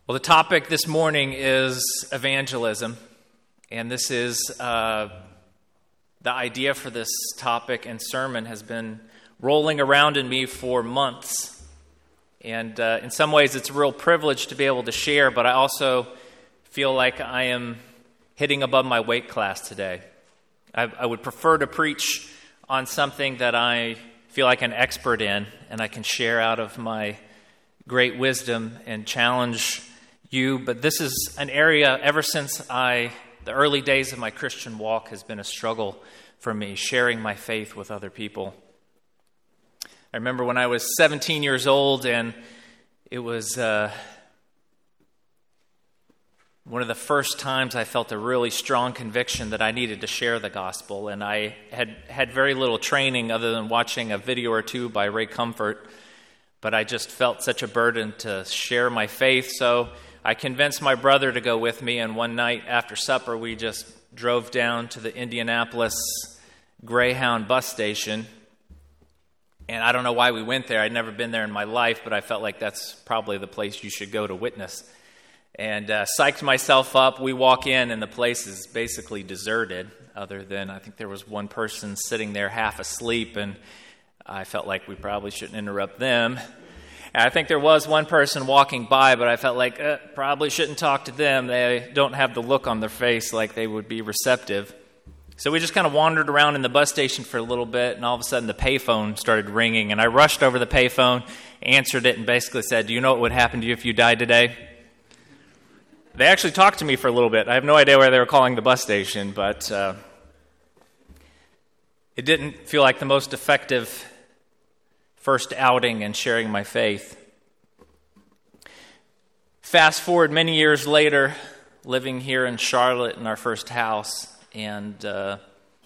Well, the topic this morning is evangelism, and this is the idea for this topic and sermon has been rolling around in me for months, and in some ways it's a real privilege to be able to share, but I also feel like I am hitting above my weight class today. I would prefer to preach on something that I feel like an expert in, and I can share out of my great wisdom and challenge you, but this is an area ever since the early days of my Christian walk has been a struggle for me, sharing my faith with other people. I remember when I was 17 years old, and it was one of the first times I felt a really strong conviction that I needed to share the gospel, and I had very little training other than watching a video or two by Ray Comfort, but I just felt such a burden to share my faith, so I convinced my brother to go with me, and one night after supper, we just drove down to the Indianapolis Greyhound bus station, and I don't know why we went there. I'd never been there in my life, but I felt like that's probably the place you should go to witness, and psyched myself up. We walk in, and the place is basically deserted, other than I think there was one person sitting there half asleep, and I felt like we probably shouldn't interrupt them. And I think there was one person walking by, but I felt like probably shouldn't talk to them. They don't have the look on their face like they would be receptive. So we just kind of wandered around in the bus station for a little bit, and all of a sudden the payphone started ringing, and I rushed over the payphone, answered it, and basically said, "Do you know what would happen to you if you died today?" They actually talked to me for a little bit. I have no idea why they were calling the bus station, but it didn't feel like the most effective first outing and sharing my faith. Fast forward many years later, living here in Charlotte in our first house, and the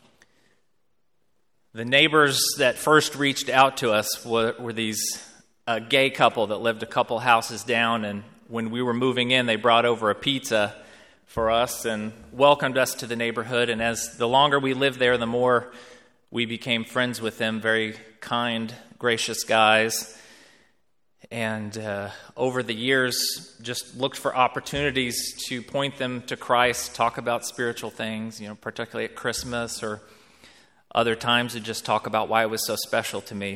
neighbors that first reached out to us were these gay couple that lived a couple houses down, and when we were moving in, they brought over a pizza for us and welcomed us to the neighborhood, and as the longer we lived there, the more we became friends with them, very kind, gracious guys, and over the years just looked for opportunities to point them to Christ, talk about spiritual things, particularly at Christmas or other times to just talk about why it was so special to me.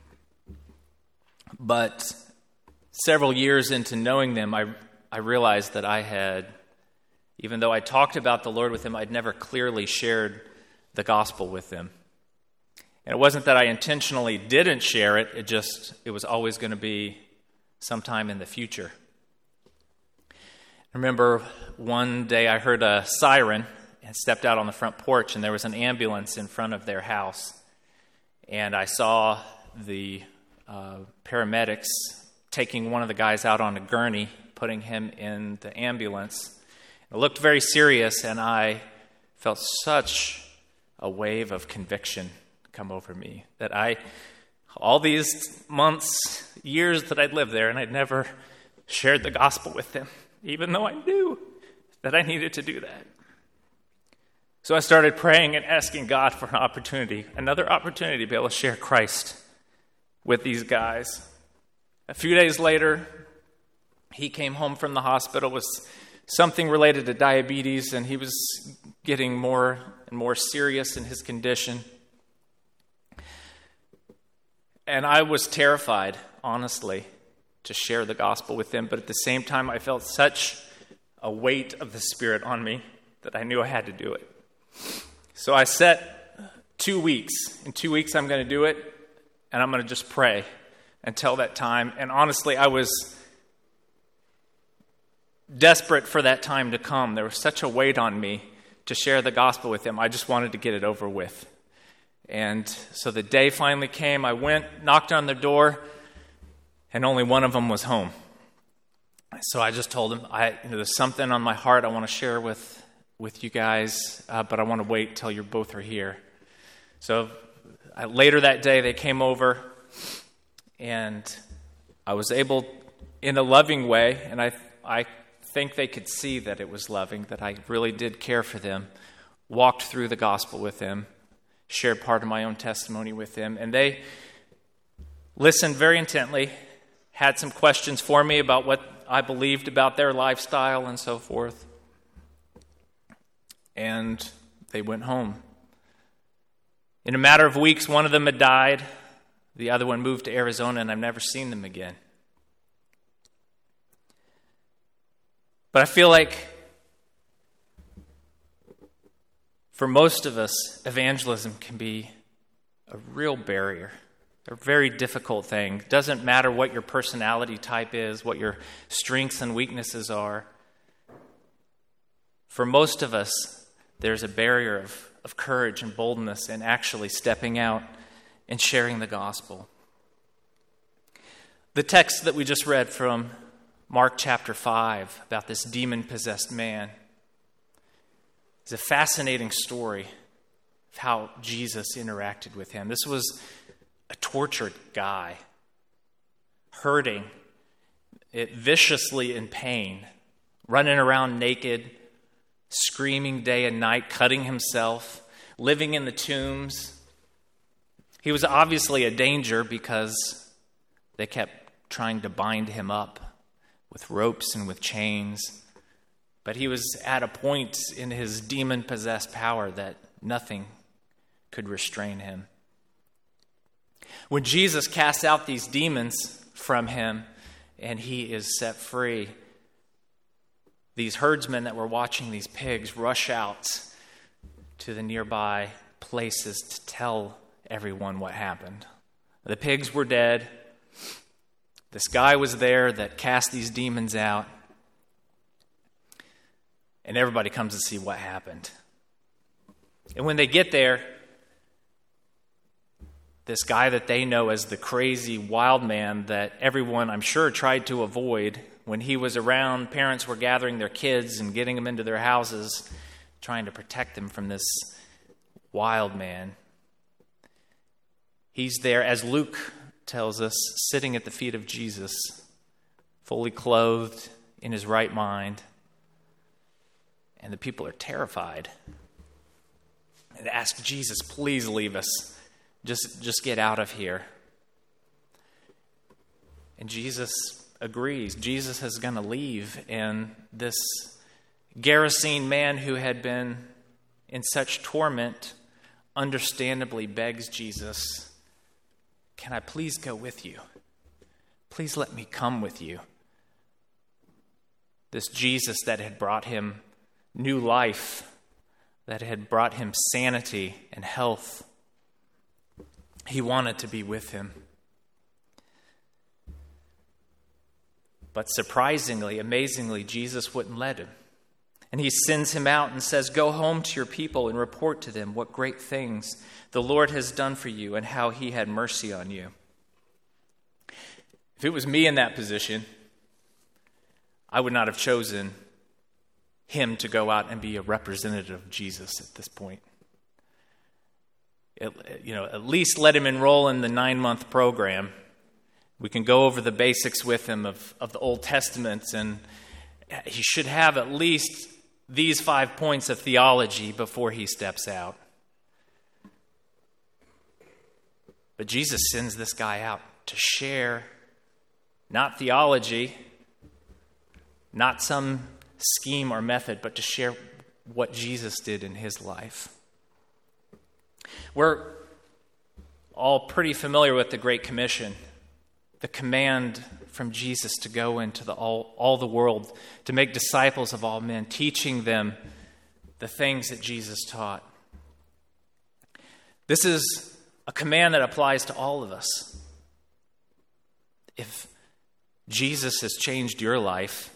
But several years into knowing them, I realized that I had, even though I talked about the Lord with them, I'd never clearly shared the gospel with them. And it wasn't that I intentionally didn't share it, it was always going to be sometime in the future. I remember one day I heard a siren and stepped out on the front porch, and there was an ambulance in front of their house. And I saw the paramedics taking one of the guys out on a gurney, putting him in the ambulance. It looked very serious, and I felt such a wave of conviction come over me that all these months, years that I'd lived there, and I'd never shared the gospel with them, even though I knew that I needed to do that. So I started praying and asking God for another opportunity to be able to share Christ with these guys. A few days later, he came home from the hospital with something related to diabetes, and he was getting more and more serious in his condition. And I was terrified, honestly, to share the gospel with them, but at the same time, I felt such a weight of the Spirit on me that I knew I had to do it. So I set 2 weeks. In 2 weeks, I'm going to do it, and I'm going to just pray until that time. And honestly, I was desperate for that time to come. There was such a weight on me to share the gospel with them. I just wanted to get it over with. And so the day finally came. I went, knocked on their door, and only one of them was home. So I just told them, there's something on my heart I want to share with you guys, but I want to wait till you both are here. So later that day, they came over, and I was able, in a loving way, and I think they could see that it was loving, that I really did care for them, walked through the gospel with them, shared part of my own testimony with them, and they listened very intently, had some questions for me about I believed about their lifestyle and so forth. And they went home. In a matter of weeks, one of them had died. The other one moved to Arizona, and I've never seen them again. But I feel like for most of us, evangelism can be a real barrier, a very difficult thing. It doesn't matter what your personality type is, what your strengths and weaknesses are. For most of us, there's a barrier of courage and boldness in actually stepping out and sharing the gospel. The text that we just read from Mark chapter 5 about this demon-possessed man is a fascinating story of how Jesus interacted with him. This was a tortured guy, hurting, viciously in pain, running around naked, screaming day and night, cutting himself, living in the tombs. He was obviously a danger because they kept trying to bind him up with ropes and with chains. But he was at a point in his demon-possessed power that nothing could restrain him. When Jesus casts out these demons from him and he is set free, these herdsmen that were watching these pigs rush out to the nearby places to tell everyone what happened. The pigs were dead. This guy was there that cast these demons out. And everybody comes to see what happened. And when they get there, this guy that they know as the crazy wild man that everyone, I'm sure, tried to avoid when he was around, parents were gathering their kids and getting them into their houses, trying to protect them from this wild man. He's there, as Luke tells us, sitting at the feet of Jesus, fully clothed in his right mind. And the people are terrified and ask Jesus, please leave us. Just get out of here. And Jesus agrees. Jesus is going to leave. And this Gerasene man who had been in such torment understandably begs Jesus, can I please go with you? Please let me come with you. This Jesus that had brought him new life, that had brought him sanity and health, he wanted to be with him. But surprisingly, amazingly, Jesus wouldn't let him. And he sends him out and says, go home to your people and report to them what great things the Lord has done for you and how he had mercy on you. If it was me in that position, I would not have chosen him to go out and be a representative of Jesus at this point. At least let him enroll in the 9-month program. We can go over the basics with him of the Old Testament, and he should have at least these 5 points of theology before he steps out. But Jesus sends this guy out to share not theology, not some scheme or method, but to share what Jesus did in his life. We're all pretty familiar with the Great Commission, the command from Jesus to go into all the world, to make disciples of all men, teaching them the things that Jesus taught. This is a command that applies to all of us. If Jesus has changed your life,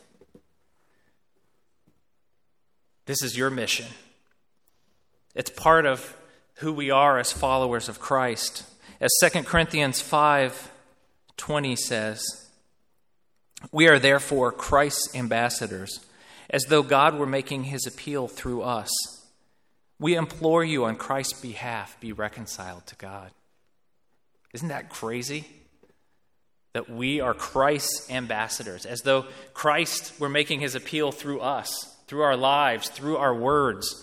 this is your mission. It's part of who we are as followers of Christ. As 2 Corinthians 5:20 says, we are therefore Christ's ambassadors, as though God were making his appeal through us. We implore you on Christ's behalf, be reconciled to God. Isn't that crazy? That we are Christ's ambassadors, as though Christ were making his appeal through us, through our lives, through our words.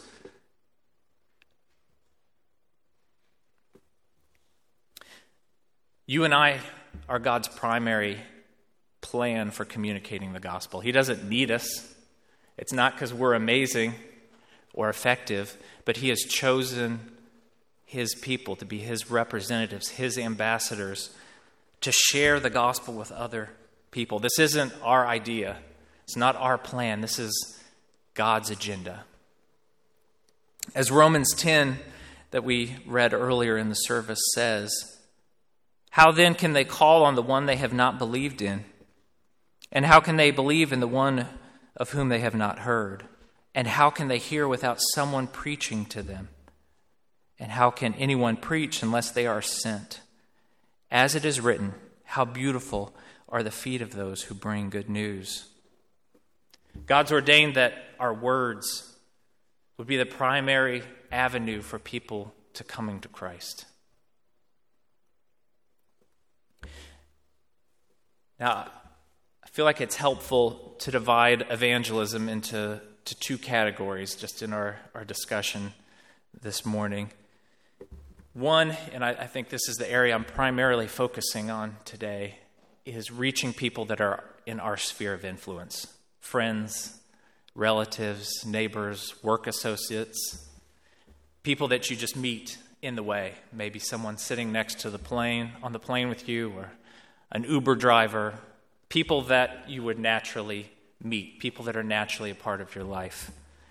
You and I are God's primary plan for communicating the gospel. He doesn't need us. It's not because we're amazing or effective, but he has chosen his people to be his representatives, his ambassadors, to share the gospel with other people. This isn't our idea. It's not our plan. This is God's agenda. As Romans 10 that we read earlier in the service says, how then can they call on the one they have not believed in? And how can they believe in the one of whom they have not heard? And how can they hear without someone preaching to them? And how can anyone preach unless they are sent? As it is written, how beautiful are the feet of those who bring good news. God's ordained that our words would be the primary avenue for people to coming to Christ. Now, I feel like it's helpful to divide evangelism into two categories just in our discussion this morning. One, and I think this is the area I'm primarily focusing on today, is reaching people that are in our sphere of influence. Friends, relatives, neighbors, work associates, people that you just meet in the way. Maybe someone sitting next to on the plane with you, or an Uber driver, people that you would naturally meet, people that are naturally a part of your life.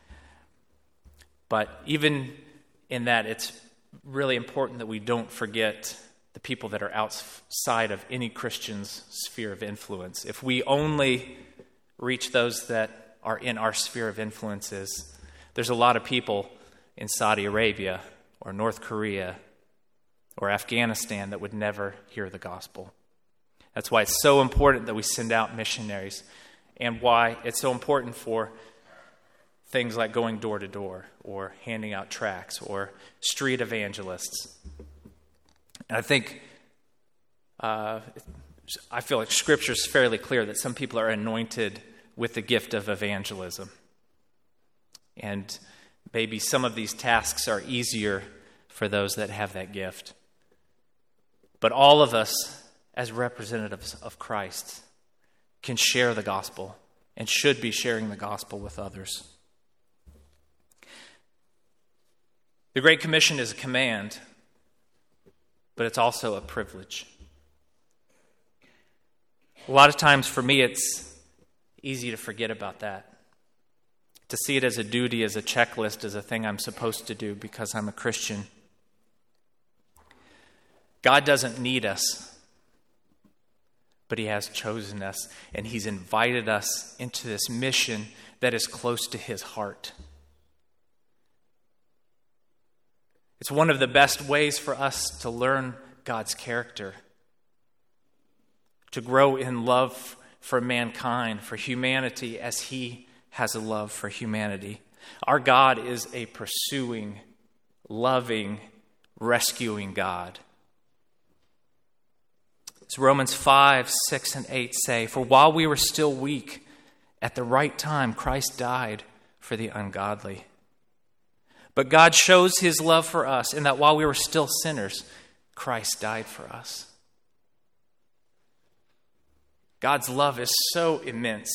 But even in that, it's really important that we don't forget the people that are outside of any Christian's sphere of influence. If we only reach those that are in our sphere of influences, there's a lot of people in Saudi Arabia or North Korea or Afghanistan that would never hear the gospel. That's why it's so important that we send out missionaries, and why it's so important for things like going door to door or handing out tracts or street evangelists. And I think, I feel like Scripture is fairly clear that some people are anointed with the gift of evangelism. And maybe some of these tasks are easier for those that have that gift. But all of us, as representatives of Christ, can share the gospel and should be sharing the gospel with others. The Great Commission is a command, but it's also a privilege. A lot of times for me, it's easy to forget about that, to see it as a duty, as a checklist, as a thing I'm supposed to do because I'm a Christian. God doesn't need us, but he has chosen us, and he's invited us into this mission that is close to his heart. It's one of the best ways for us to learn God's character, to grow in love for mankind, for humanity, as he has a love for humanity. Our God is a pursuing, loving, rescuing God. As Romans 5, 6, and 8 say, for while we were still weak, at the right time Christ died for the ungodly. But God shows his love for us in that while we were still sinners, Christ died for us. God's love is so immense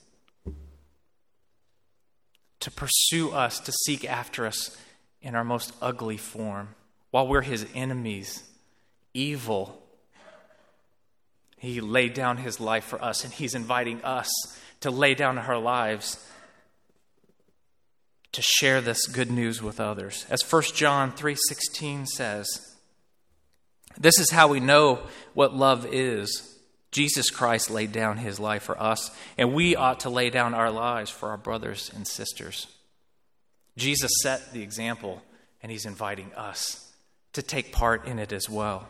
to pursue us, to seek after us in our most ugly form. While we're his enemies, evil, he laid down his life for us, and he's inviting us to lay down our lives to share this good news with others. As 1 John 3:16 says, this is how we know what love is. Jesus Christ laid down his life for us, and we ought to lay down our lives for our brothers and sisters. Jesus set the example, and he's inviting us to take part in it as well.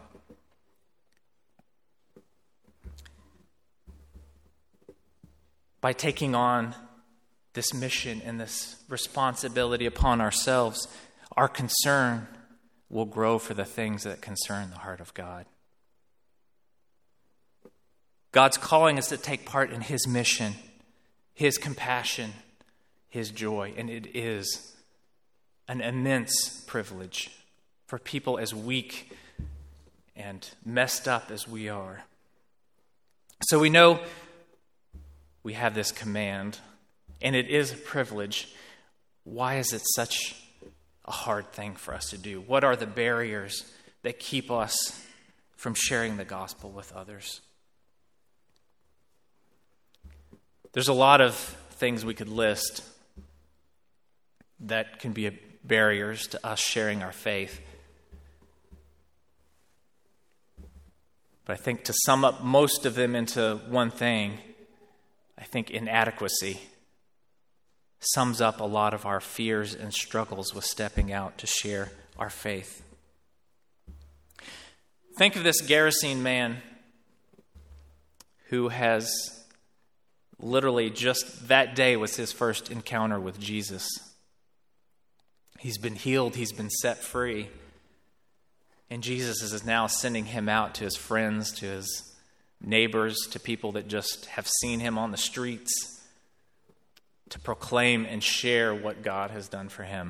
By taking on this mission and this responsibility upon ourselves, our concern will grow for the things that concern the heart of God. God's calling us to take part in his mission, his compassion, his joy, and it is an immense privilege for people as weak and messed up as we are. So we know we have this command, and it is a privilege. Why is it such a hard thing for us to do? What are the barriers that keep us from sharing the gospel with others? There's a lot of things we could list that can be barriers to us sharing our faith. But I think to sum up most of them into one thing, I think inadequacy sums up a lot of our fears and struggles with stepping out to share our faith. Think of this Gerasene man who has literally just that day was his first encounter with Jesus. He's been healed, he's been set free. And Jesus is now sending him out to his friends, to his neighbors, to people that just have seen him on the streets, to proclaim and share what God has done for him.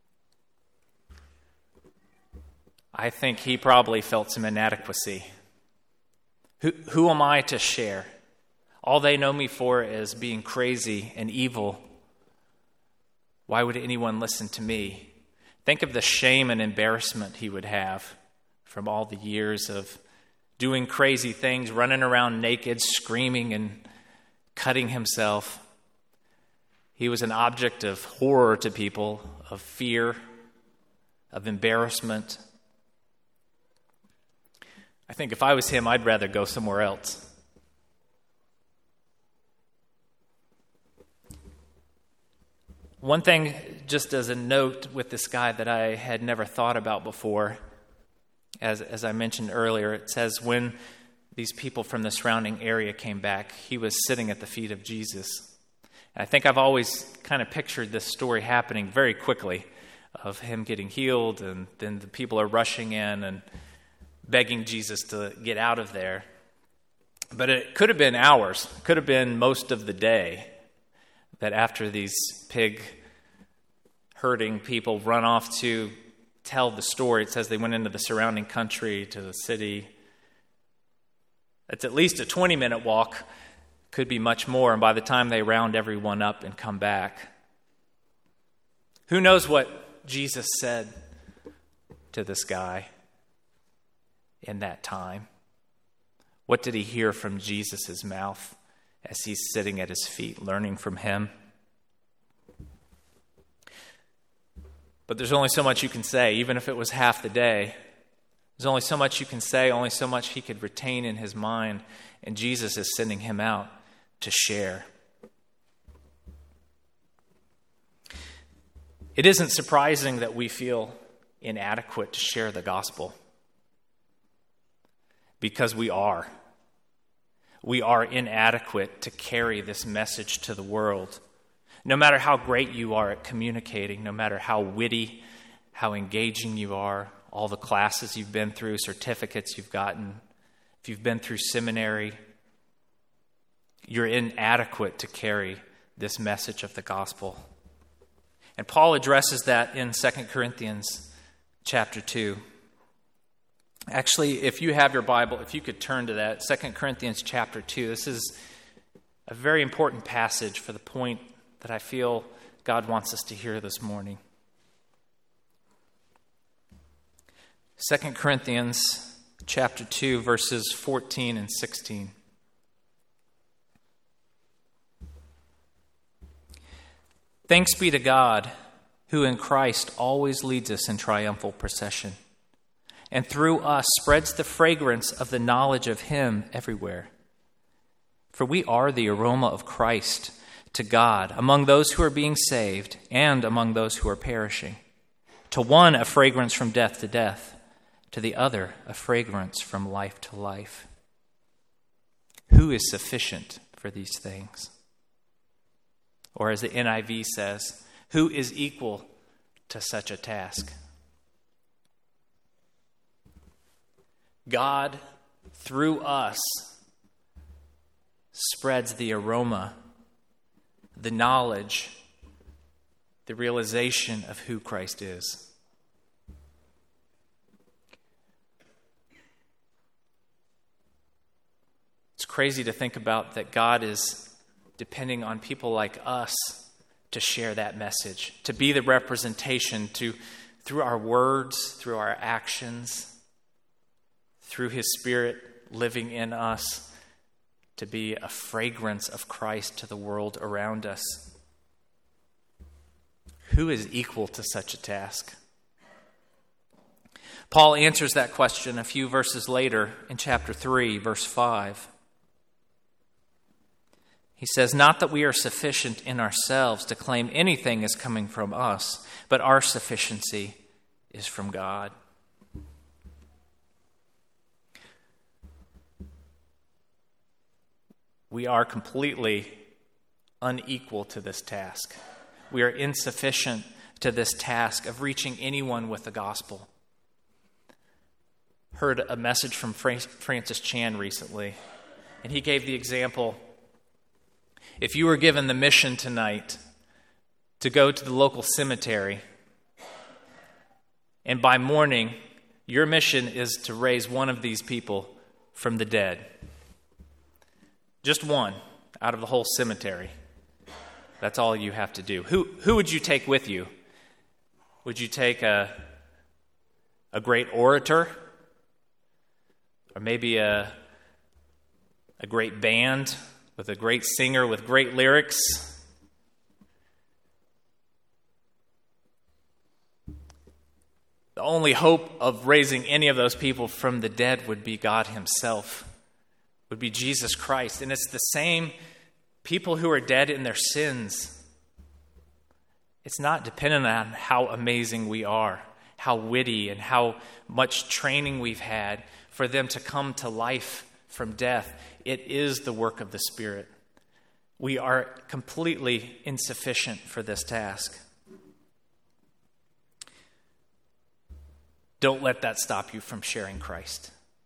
I think he probably felt some inadequacy. Who am I to share? All they know me for is being crazy and evil. Why would anyone listen to me? Think of the shame and embarrassment he would have from all the years of doing crazy things, running around naked, screaming and cutting himself. He was an object of horror to people, of fear, of embarrassment. I think if I was him, I'd rather go somewhere else. One thing, just as a note with this guy that I had never thought about before, as I mentioned earlier, it says when these people from the surrounding area came back, he was sitting at the feet of Jesus. And I think I've always kind of pictured this story happening very quickly, of him getting healed, and then the people are rushing in and begging Jesus to get out of there. But it could have been hours, could have been most of the day, that after these pig herding people run off to tell the story, it says they went into the surrounding country, to the city. It's at least a 20-minute walk, could be much more, and by the time they round everyone up and come back, who knows what Jesus said to this guy in that time? What did he hear from Jesus' mouth as he's sitting at his feet, learning from him? But there's only so much you can say, even if it was half the day. There's only so much you can say, only so much he could retain in his mind, and Jesus is sending him out to share. It isn't surprising that we feel inadequate to share the gospel, because we are. We are inadequate to carry this message to the world. No matter how great you are at communicating, no matter how witty, how engaging you are, all the classes you've been through, certificates you've gotten, if you've been through seminary, you're inadequate to carry this message of the gospel. And Paul addresses that in 2 Corinthians chapter 2. Actually, if you have your Bible, if you could turn to that, 2 Corinthians chapter 2. This is a very important passage for the point that I feel God wants us to hear this morning. 2 Corinthians chapter 2, verses 14 and 16. Thanks be to God, who in Christ always leads us in triumphal procession, and through us spreads the fragrance of the knowledge of him everywhere. For we are the aroma of Christ to God among those who are being saved and among those who are perishing. To one, a fragrance from death to death, to the other, a fragrance from life to life. Who is sufficient for these things? Or as the NIV says, who is equal to such a task? God, through us, spreads the aroma, the knowledge, the realization of who Christ is. It's crazy to think about that God is depending on people like us to share that message, to be the representation, through our words, through our actions, through His Spirit living in us, to be a fragrance of Christ to the world around us. Who is equal to such a task? Paul answers that question a few verses later in chapter 3, verse 5. He says, "Not that we are sufficient in ourselves to claim anything is coming from us, but our sufficiency is from God." We are completely unequal to this task. We are insufficient to this task of reaching anyone with the gospel. Heard a message from Francis Chan recently, and he gave the example: if you were given the mission tonight to go to the local cemetery, and by morning your mission is to raise one of these people from the dead, just one out of the whole cemetery. That's all you have to do. Who would you take with you? Would you take a great orator? Or maybe a great band with a great singer with great lyrics? The only hope of raising any of those people from the dead would be God Himself, would be Jesus Christ. And it's the same people who are dead in their sins. It's not dependent on how amazing we are, how witty and how much training we've had for them to come to life from death. It is the work of the Spirit. We are completely insufficient for this task. Don't let that stop you from sharing Christ.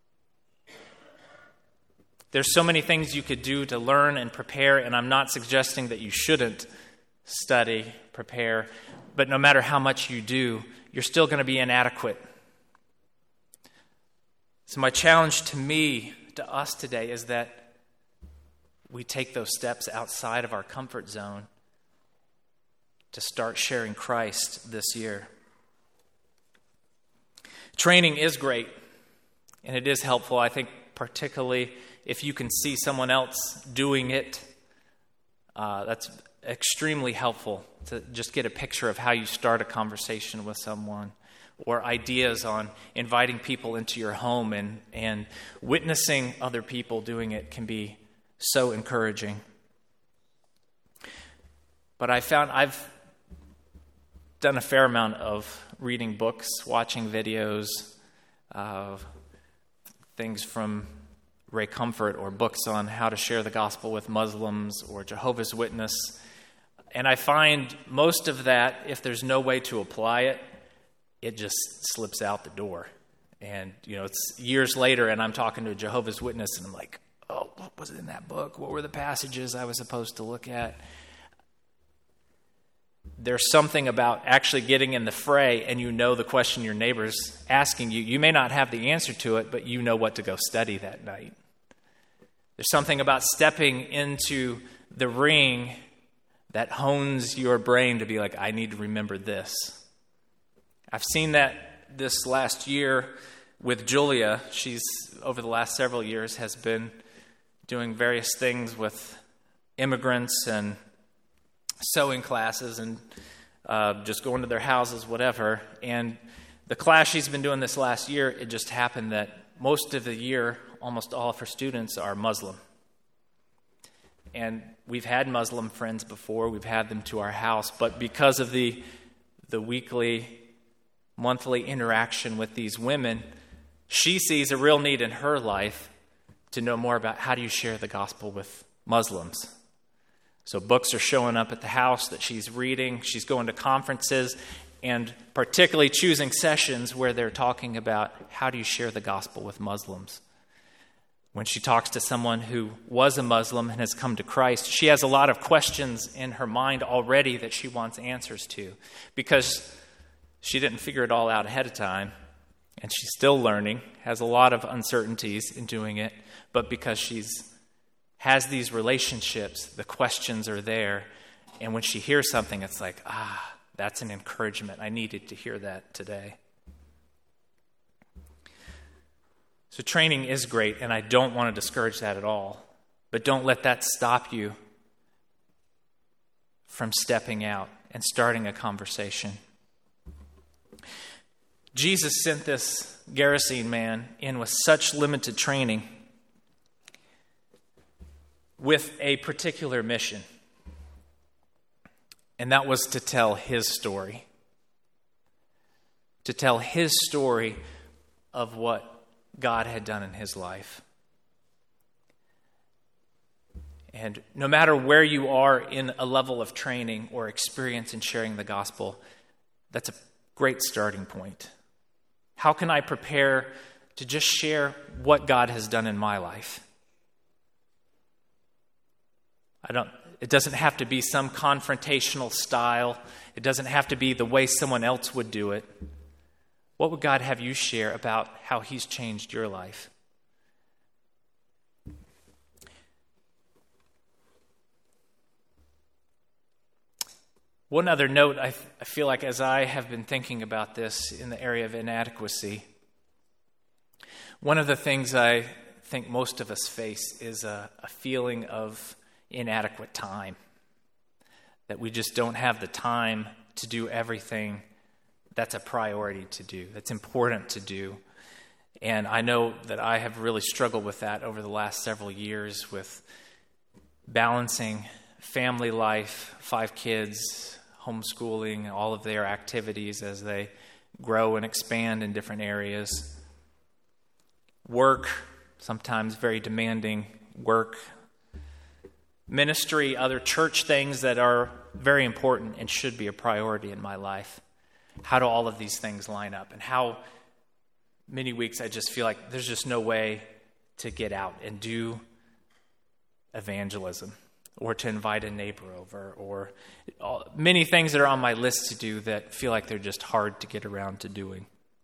There's so many things you could do to learn and prepare, and I'm not suggesting that you shouldn't study, prepare, but no matter how much you do, you're still going to be inadequate. So my challenge to us today is that we take those steps outside of our comfort zone to start sharing Christ this year. Training is great, and it is helpful, I think, particularly if you can see someone else doing it. That's extremely helpful to just get a picture of how you start a conversation with someone, or ideas on inviting people into your home, and witnessing other people doing it can be so encouraging. But I've done a fair amount of reading books, watching videos, things from Ray Comfort, or books on how to share the gospel with Muslims or Jehovah's Witness. And I find most of that, if there's no way to apply it, it just slips out the door. And, it's years later and I'm talking to a Jehovah's Witness and I'm like, oh, what was it in that book? What were the passages I was supposed to look at? There's something about actually getting in the fray, and the question your neighbor's asking you. You may not have the answer to it, but you know what to go study that night. There's something about stepping into the ring that hones your brain to be like, I need to remember this. I've seen that this last year with Julia. She's, over the last several years, has been doing various things with immigrants and sewing classes and just going to their houses, whatever. And the class she's been doing this last year, it just happened that most of the year, almost all of her students are Muslim. And we've had Muslim friends before. We've had them to our house. But because of the weekly, monthly interaction with these women, she sees a real need in her life to know more about how do you share the gospel with Muslims. So books are showing up at the house that she's reading. She's going to conferences, and particularly choosing sessions where they're talking about how do you share the gospel with Muslims. When she talks to someone who was a Muslim and has come to Christ, she has a lot of questions in her mind already that she wants answers to, because she didn't figure it all out ahead of time, and she's still learning, has a lot of uncertainties in doing it, but because she's has these relationships, the questions are there, and when she hears something, it's like, that's an encouragement. I needed to hear that today. So training is great, and I don't want to discourage that at all. But don't let that stop you from stepping out and starting a conversation. Jesus sent this Gerasene man in with such limited training with a particular mission. And that was to tell his story. To tell his story of what God had done in his life. And no matter where you are in a level of training or experience in sharing the gospel, that's a great starting point. How can I prepare to just share what God has done in my life? It doesn't have to be some confrontational style. It doesn't have to be the way someone else would do it. What would God have you share about how he's changed your life? One other note, I feel like as I have been thinking about this in the area of inadequacy, one of the things I think most of us face is a feeling of inadequate time. That we just don't have the time to do everything that's a priority to do, that's important to do. And I know that I have really struggled with that over the last several years with balancing family life, 5 kids, homeschooling, all of their activities as they grow and expand in different areas. Work, sometimes very demanding work. Ministry, other church things that are very important and should be a priority in my life. How do all of these things line up? And how many weeks I just feel like there's just no way to get out and do evangelism or to invite a neighbor over or many things that are on my list to do that feel like they're just hard to get around to doing.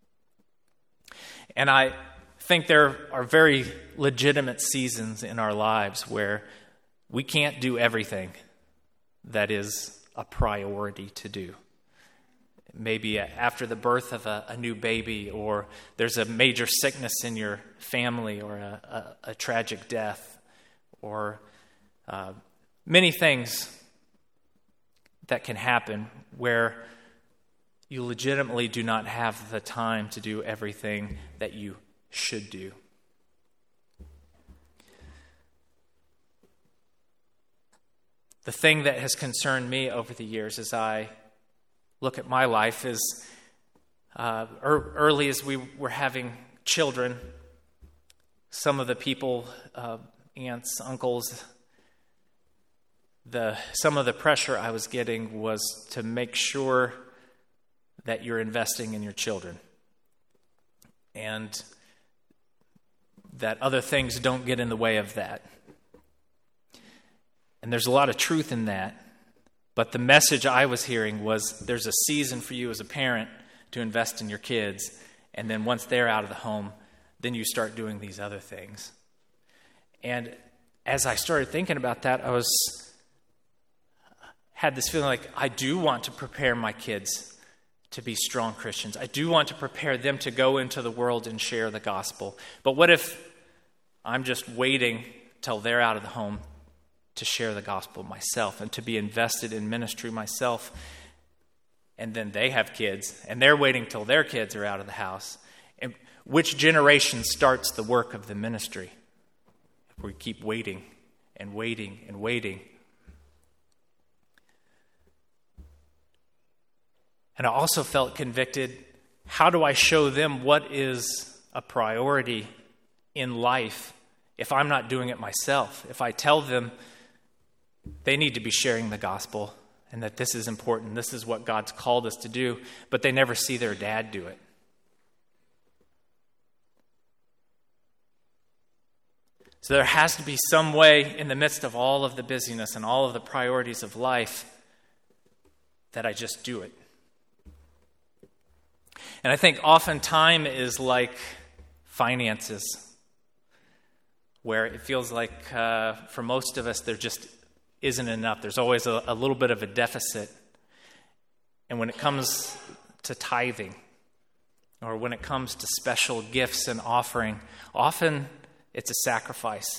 And I think there are very legitimate seasons in our lives where we can't do everything that is a priority to do. Maybe after the birth of a new baby, or there's a major sickness in your family, or a tragic death, or many things that can happen where you legitimately do not have the time to do everything that you should do. The thing that has concerned me over the years as I look at my life is early as we were having children, some of the people, aunts, uncles, some of the pressure I was getting was to make sure that you're investing in your children and that other things don't get in the way of that. And there's a lot of truth in that. But the message I was hearing was there's a season for you as a parent to invest in your kids. And then once they're out of the home, then you start doing these other things. And as I started thinking about that, I had this feeling like I do want to prepare my kids to be strong Christians. I do want to prepare them to go into the world and share the gospel. But what if I'm just waiting till they're out of the home to share the gospel myself and to be invested in ministry myself? And then they have kids and they're waiting till their kids are out of the house. And which generation starts the work of the ministry? If we keep waiting and waiting and waiting. And I also felt convicted. How do I show them what is a priority in life if I'm not doing it myself? If I tell them they need to be sharing the gospel and that this is important, this is what God's called us to do, but they never see their dad do it. So there has to be some way in the midst of all of the busyness and all of the priorities of life that I just do it. And I think often time is like finances. where it feels like for most of us there just isn't enough. There's always a little bit of a deficit. And when it comes to tithing, or when it comes to special gifts and offering, often it's a sacrifice.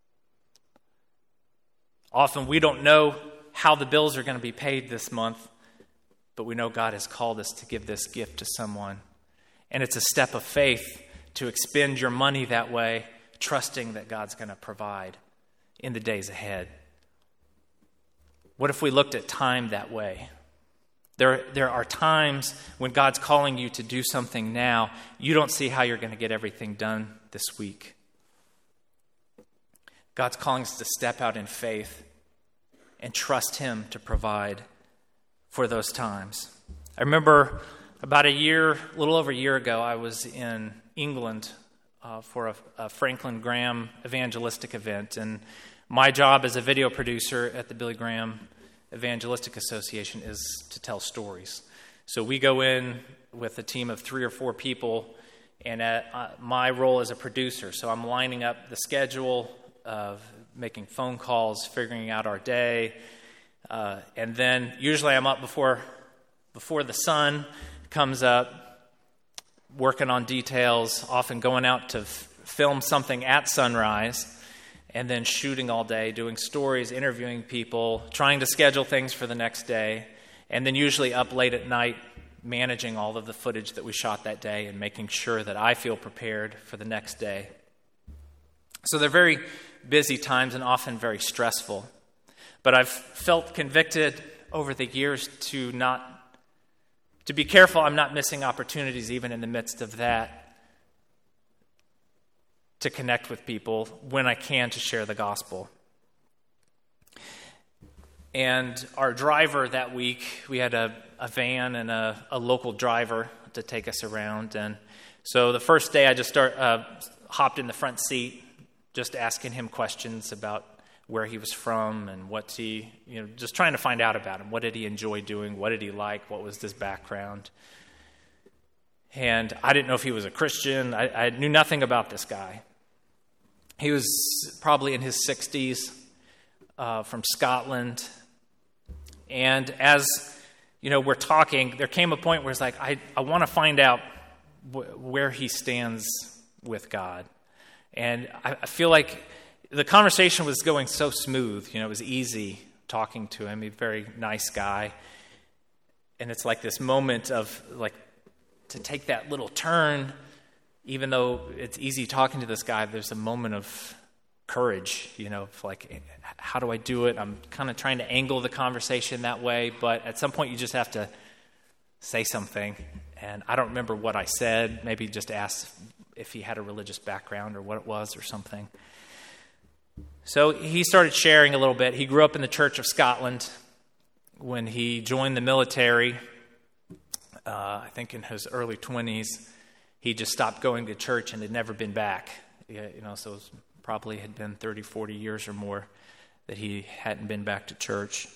Often we don't know how the bills are going to be paid this month, but we know God has called us to give this gift to someone. And it's a step of faith to expend your money that way, trusting that God's going to provide in the days ahead. What if we looked at time that way? There are times when God's calling you to do something now. You don't see how you're going to get everything done this week. God's calling us to step out in faith and trust Him to provide for those times. I remember about a little over a year ago, I was in England for a Franklin Graham evangelistic event. And my job as a video producer at the Billy Graham Evangelistic Association is to tell stories. So we go in with a team of 3 or 4 people, and my role as a producer. So I'm lining up the schedule of making phone calls, figuring out our day, and then usually I'm up before the sun comes up, working on details, often going out to film something at sunrise, and then shooting all day, doing stories, interviewing people, trying to schedule things for the next day, and then usually up late at night managing all of the footage that we shot that day and making sure that I feel prepared for the next day. So they're very busy times and often very stressful. But I've felt convicted over the years to be careful I'm not missing opportunities even in the midst of that, to connect with people when I can, to share the gospel. And our driver that week, we had a van and a local driver to take us around. And so the first day I just hopped in the front seat, just asking him questions about where he was from and just trying to find out about him. What did he enjoy doing? What did he like? What was his background? And I didn't know if he was a Christian. I knew nothing about this guy. He was probably in his 60s, from Scotland. And as we're talking, there came a point where it's like, I want to find out where he stands with God. And I feel like the conversation was going so smooth. It was easy talking to him. He's a very nice guy. And it's like this moment of to take that little turn. Even though it's easy talking to this guy, there's a moment of courage, how do I do it? I'm kind of trying to angle the conversation that way, but at some point you just have to say something. And I don't remember what I said. Maybe just asked if he had a religious background or what it was or something. So he started sharing a little bit. He grew up in the Church of Scotland. When he joined the military, I think in his early 20s, he just stopped going to church and had never been back. So it probably had been 30, 40 years or more that he hadn't been back to church.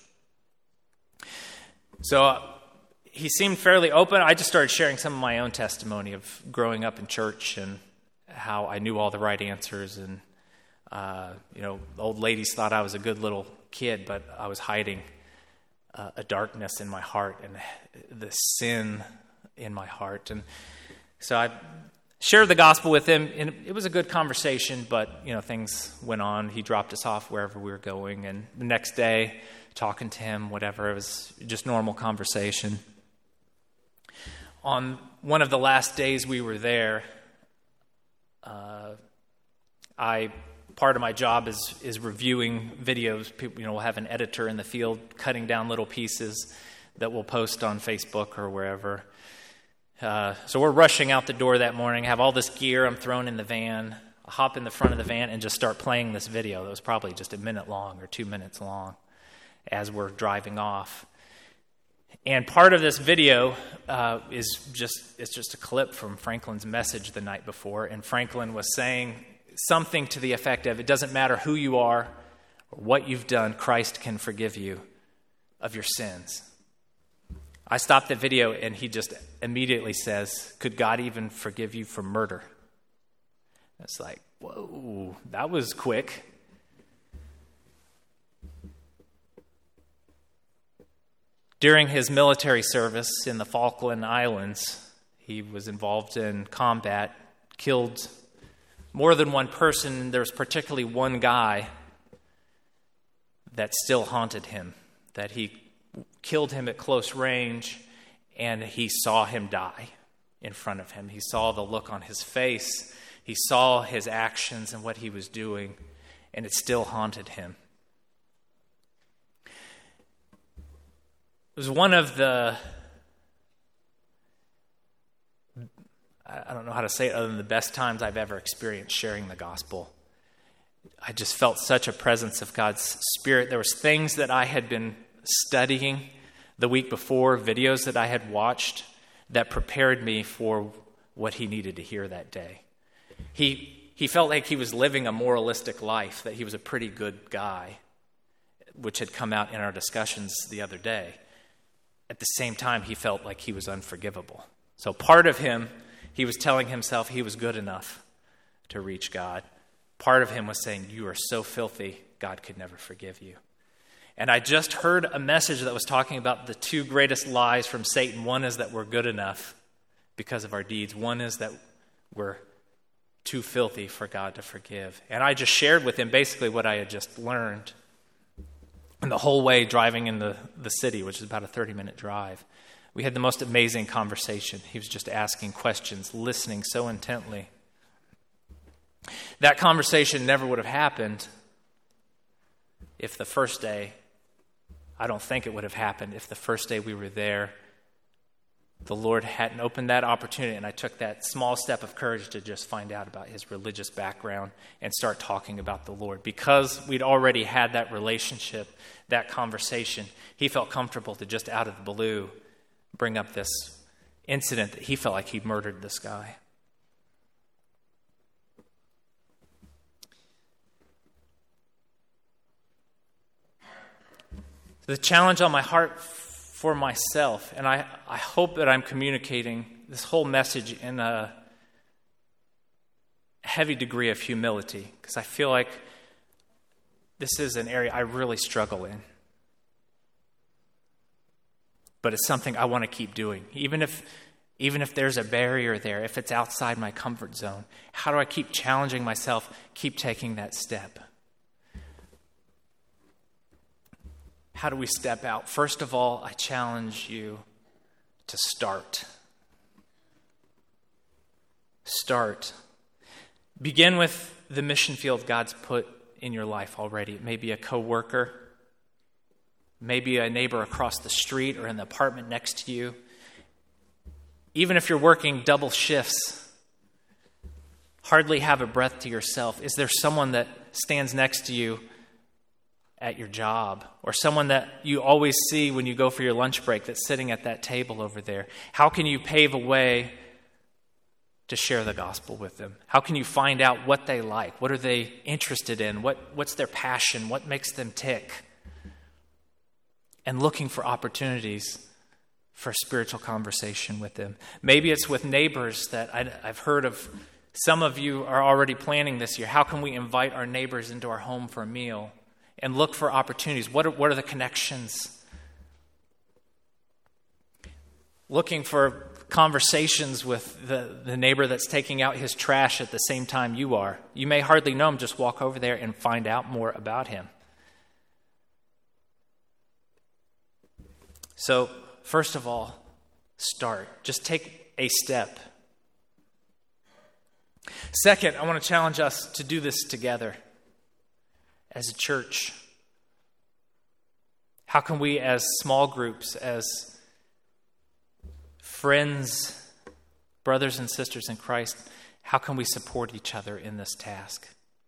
So he seemed fairly open. I just started sharing some of my own testimony of growing up in church and how I knew all the right answers. And, old ladies thought I was a good little kid, but I was hiding a darkness in my heart and the sin in my heart. And so I shared the gospel with him, and it was a good conversation, but, things went on. He dropped us off wherever we were going, and the next day, talking to him, whatever, it was just normal conversation. On one of the last days we were there, part of my job is reviewing videos. People, we'll have an editor in the field cutting down little pieces that we'll post on Facebook or wherever. So we're rushing out the door that morning, have all this gear I'm throwing in the van, I hop in the front of the van and just start playing this video that was probably just a minute long or 2 minutes long as we're driving off. And part of this video is just a clip from Franklin's message the night before, and Franklin was saying something to the effect of, it doesn't matter who you are or what you've done, Christ can forgive you of your sins. I stopped the video and he just immediately says, could God even forgive you for murder? It's like, Whoa, that was quick. During his military service in the Falkland Islands, he was involved in combat, killed more than one person. There was particularly one guy that still haunted him, that he killed him at close range, and he saw him die in front of him. He saw the look on his face. He saw his actions and what he was doing, and it still haunted him. It was one of the, I don't know how to say it other than the best times I've ever experienced sharing the gospel. I just felt such a presence of God's Spirit. There was things that I had been studying the week before, videos that I had watched that prepared me for what he needed to hear that day. He felt like he was living a moralistic life, that he was a pretty good guy, which had come out in our discussions the other day. At the same time, he felt like he was unforgivable. So part of him, he was telling himself he was good enough to reach God. Part of him was saying, you are so filthy, God could never forgive you. And I just heard a message that was talking about the two greatest lies from Satan. One is that we're good enough because of our deeds. One is that we're too filthy for God to forgive. And I just shared with him basically what I had just learned. And the whole way driving into the city, which is about a 30-minute drive, we had the most amazing conversation. He was just asking questions, listening so intently. That conversation never would have happened if the first day, I don't think it would have happened if the first day we were there, the Lord hadn't opened that opportunity, and I took that small step of courage to just find out about his religious background and start talking about the Lord. Because we'd already had that relationship, that conversation, he felt comfortable to just out of the blue bring up this incident that he felt like he'd murdered this guy. The challenge on my heart for myself, and I hope that I'm communicating this whole message in a heavy degree of humility, because I feel like this is an area I really struggle in. But it's something I want to keep doing. Even if there's a barrier there, if it's outside my comfort zone, how do I keep challenging myself, keep taking that step? How do we step out? First of all, I challenge you to start. Start. Begin with the mission field God's put in your life already. It may be a coworker, maybe a neighbor across the street or in the apartment next to you. Even if you're working double shifts, hardly have a breath to yourself. Is there someone that stands next to you at your job, or someone that you always see when you go for your lunch break that's sitting at that table over there? How can you pave a way to share the gospel with them? How can you find out what they like? What are they interested in? What's their passion? What makes them tick? And looking for opportunities for spiritual conversation with them. Maybe it's with neighbors that I've heard of. Some of you are already planning this year. How can we invite our neighbors into our home for a meal? And look for opportunities. What are the connections? Looking for conversations with the neighbor that's taking out his trash at the same time you are. You may hardly know him. Just walk over there and find out more about him. So, first of all, start. Just take a step. Second, I want to challenge us to do this together. As a church, how can we as small groups, as friends, brothers and sisters in Christ, how can we support each other in this task?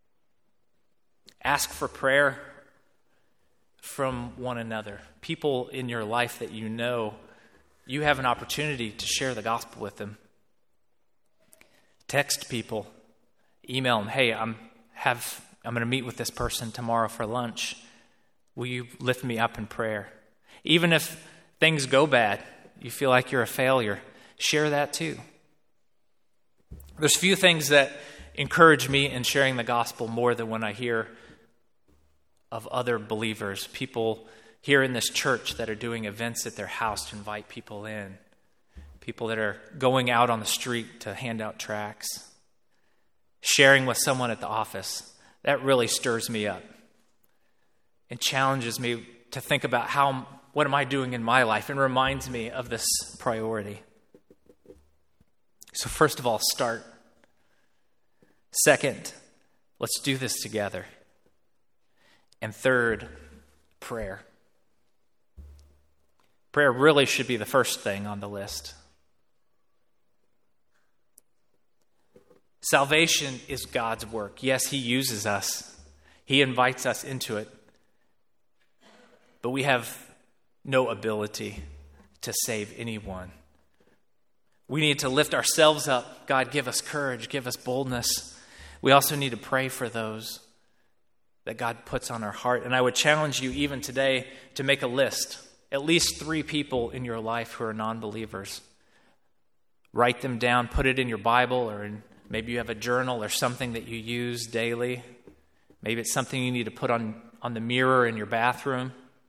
Ask for prayer from one another. People in your life that you know, you have an opportunity to share the gospel with them. Text people, email them, hey, I'm going to meet with this person tomorrow for lunch. Will you lift me up in prayer? Even if things go bad, you feel like you're a failure, share that too. There's few things that encourage me in sharing the gospel more than when I hear of other believers, people here in this church that are doing events at their house to invite people in, people that are going out on the street to hand out tracts, sharing with someone at the office. That really stirs me up and challenges me to think about what am I doing in my life, and reminds me of this priority. So first of all, start. Second, let's do this together. And third, prayer. Prayer really should be the first thing on the list. Salvation is God's work. Yes, He uses us. He invites us into it. But we have no ability to save anyone. We need to lift ourselves up. God, give us courage, give us boldness. We also need to pray for those that God puts on our heart. And I would challenge you even today to make a list. At least 3 people in your life who are non-believers. Write them down, put it in your Bible, or maybe you have a journal or something that you use daily. Maybe it's something you need to put on the mirror in your bathroom.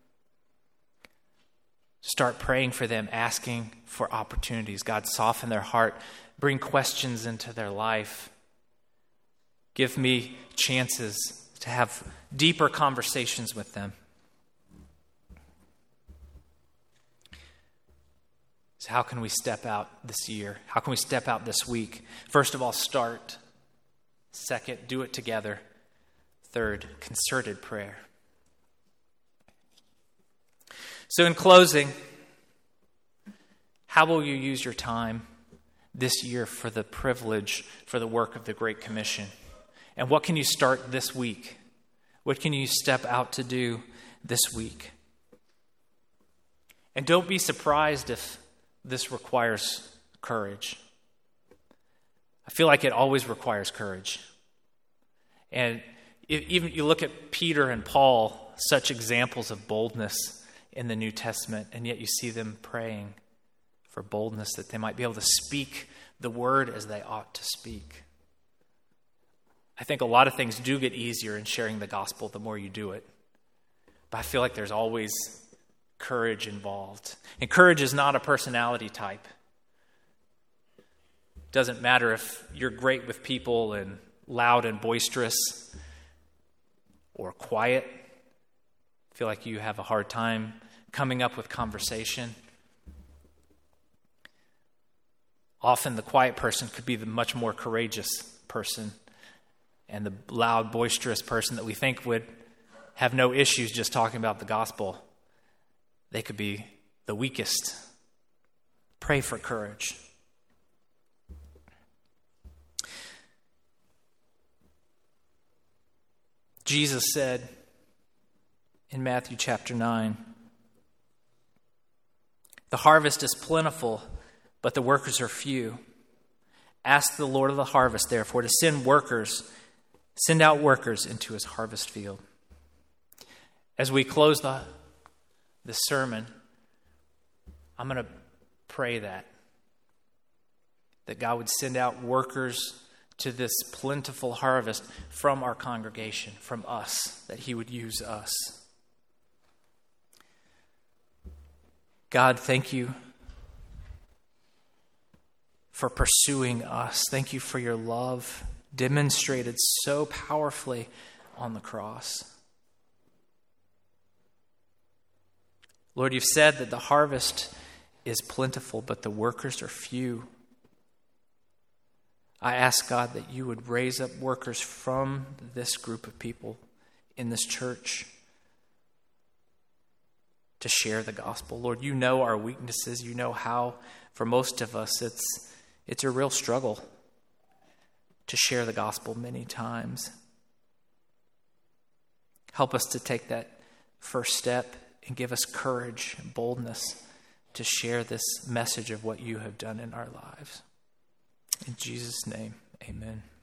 Start praying for them, asking for opportunities. God, soften their heart. Bring questions into their life. Give me chances to have deeper conversations with them. So how can we step out this year? How can we step out this week? First of all, start. Second, do it together. Third, concerted prayer. So in closing, how will you use your time this year for the privilege, for the work of the Great Commission? And what can you start this week? What can you step out to do this week? And don't be surprised if this requires courage. I feel like it always requires courage. And even you look at Peter and Paul, such examples of boldness in the New Testament, and yet you see them praying for boldness that they might be able to speak the word as they ought to speak. I think a lot of things do get easier in sharing the gospel the more you do it. But I feel like there's always courage involved. And courage is not a personality type. It doesn't matter if you're great with people and loud and boisterous or quiet. I feel like you have a hard time coming up with conversation. Often the quiet person could be the much more courageous person, and the loud, boisterous person that we think would have no issues just talking about the gospel, they could be the weakest. Pray for courage. Jesus said in Matthew chapter 9, "The harvest is plentiful, but the workers are few. Ask the Lord of the harvest, therefore, to send out workers into his harvest field." As we close this sermon, I'm going to pray that God would send out workers to this plentiful harvest from our congregation, from us, that he would use us. God, thank you for pursuing us. Thank you for your love demonstrated so powerfully on the cross. Lord, you've said that the harvest is plentiful, but the workers are few. I ask, God, that you would raise up workers from this group of people in this church to share the gospel. Lord, you know our weaknesses. You know how, for most of us, it's a real struggle to share the gospel many times. Help us to take that first step and give us courage and boldness to share this message of what you have done in our lives. In Jesus' name, amen.